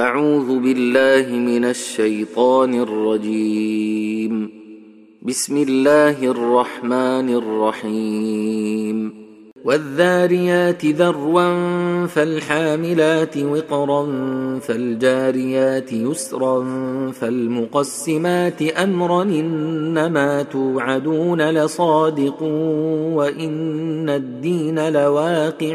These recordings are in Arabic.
أعوذ بالله من الشيطان الرجيم. بسم الله الرحمن الرحيم. والذاريات ذروا فالحاملات وقرا فالجاريات يسرا فالمقسمات أمرا إنما توعدون لصادق وإن الدين لواقع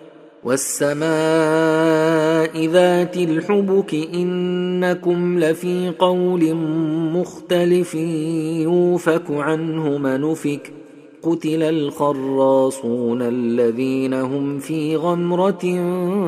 والسماء ذات الحبك إنكم لفي قول مختلف يوفك عنه من أفك قتل الخراصون الذين هم في غمرة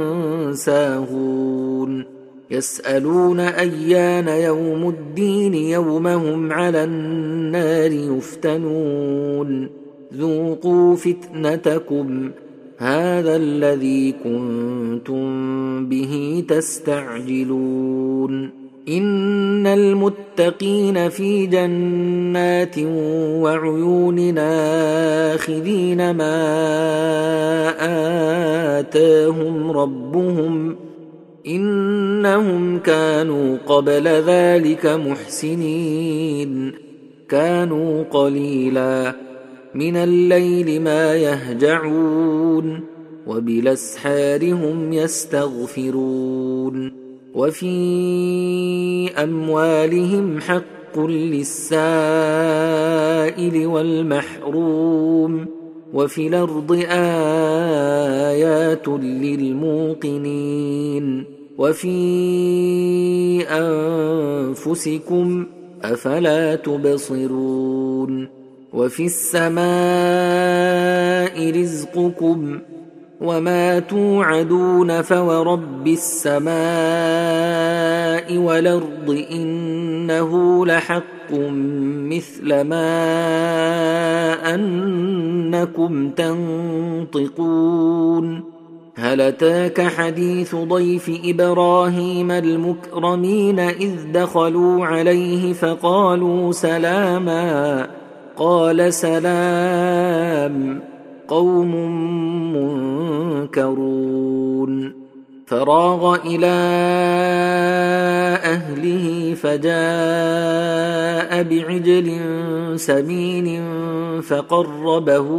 ساهون يسألون أيان يوم الدين يوم هم على النار يفتنون ذوقوا فتنتكم هذا الذي كنتم به تستعجلون إن المتقين في جنات وعيون آخذين ما آتاهم ربهم إنهم كانوا قبل ذلك محسنين كانوا قليلا من الليل ما يهجعون وبالأسحار هم يستغفرون وفي أموالهم حق للسائل والمحروم وفي الأرض آيات للموقنين وفي أنفسكم أفلا تبصرون وفي السماء رزقكم وما توعدون فورب السماء والأرض إنه لحق مثل ما أنكم تنطقون هل أتاك حديث ضيف إبراهيم المكرمين إذ دخلوا عليه فقالوا سلاما قال سلام قوم منكرون فراغ إلى أهله فجاء بعجل سمين فقربه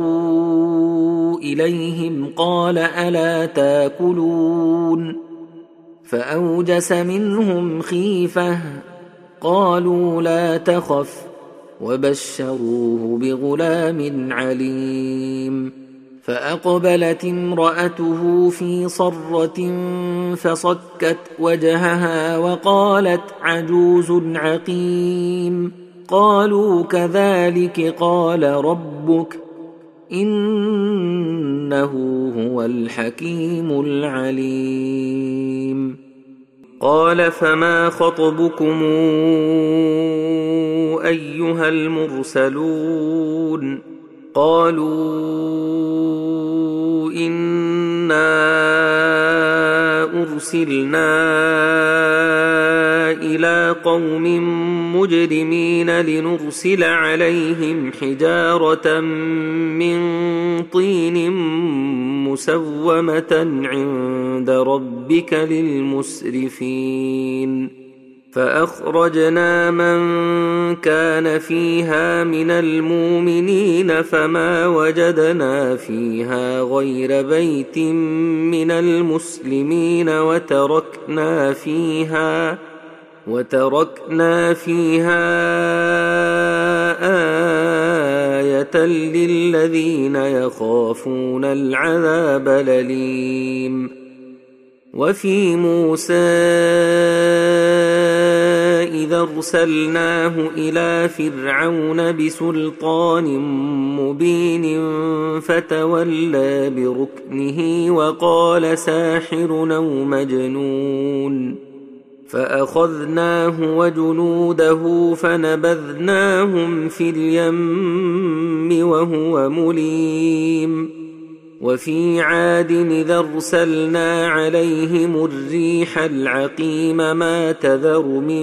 إليهم قال ألا تاكلون فأوجس منهم خيفة قالوا لا تخف وبشروه بغلام عليم فأقبلت امرأته في صرة فصكت وجهها وقالت عجوز عقيم قالوا كذلك قال ربك إنه هو الحكيم العليم قال فما خطبكم أيها المرسلون قالوا إنا أرسلنا إلى قوم مجرمين لنرسل عليهم حجارة من طين مسومة عند ربك للمسرفين فأخرجنا من كان فيها من المؤمنين فما وجدنا فيها غير بيت من المسلمين وتركنا فيها آية للذين يخافون العذاب الأليم وفي موسى إذا أرسلناه إلى فرعون بسلطان مبين فتولى بركنه وقال ساحر أو مجنون فأخذناه وجنوده فنبذناهم في اليم وهو مليم وفي عاد إذا أرسلنا عليهم الريح العقيم ما تذر من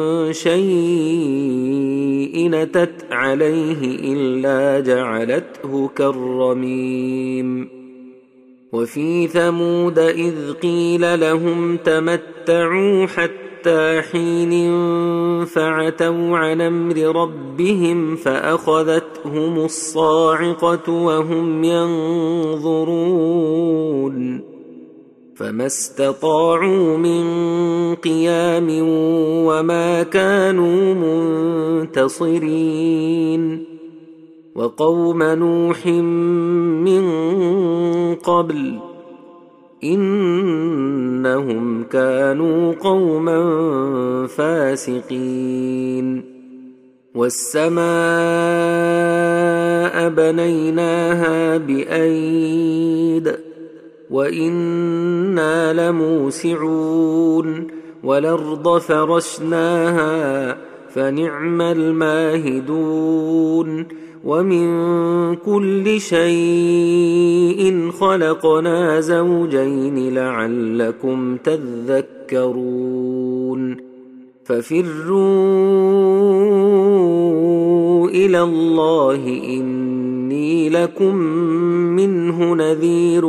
شيء أتت عليه إلا جعلته كالرميم وفي ثمود إذ قيل لهم تمتعوا حتى حين فعتوا عن أمر ربهم فأخذتهم الصاعقة وهم ينظرون فما استطاعوا من قيام وما كانوا منتصرين وقوم نوح من قبل إنهم كانوا قوما فاسقين والسماء بنيناها بأيد وإنا لموسعون والأرض فرشناها فنعم الماهدون ومن كل شيء خلقنا زوجين لعلكم تذكرون ففروا إلى الله إني لكم منه نذير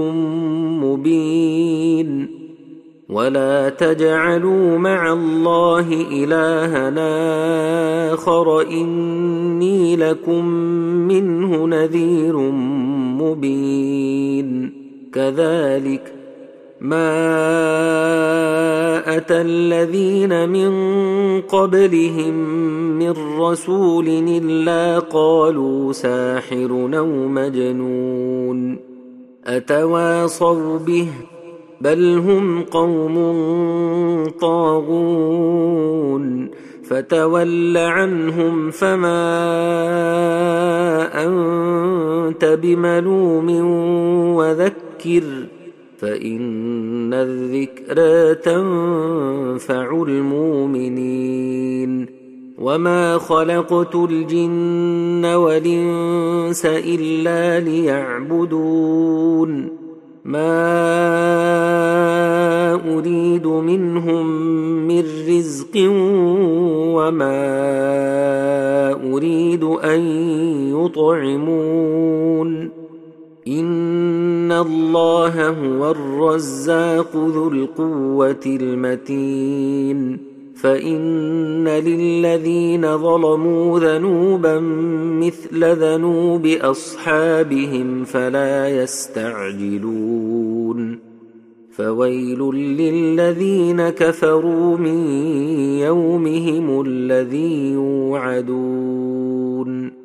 مبين ولا تجعلوا مع الله إلهنا آخر إني لكم منه نذير مبين كذلك ما أتى الذين من قبلهم من رسول إلا قالوا ساحر أو مجنون أتواصوا به بل هم قوم طاغون فتول عنهم فما أنت بملوم وذكر فإن الذكرى تنفع المؤمنين وما خلقت الجن والإنس إلا ليعبدون ما أريد منهم من رزق وما أريد أن يطعمون إن الله هو الرزاق ذو القوة المتين فإن للذين ظلموا ذنوبا مثل ذنوب أصحابهم فلا يستعجلون فويل للذين كفروا من يومهم الذي يوعدون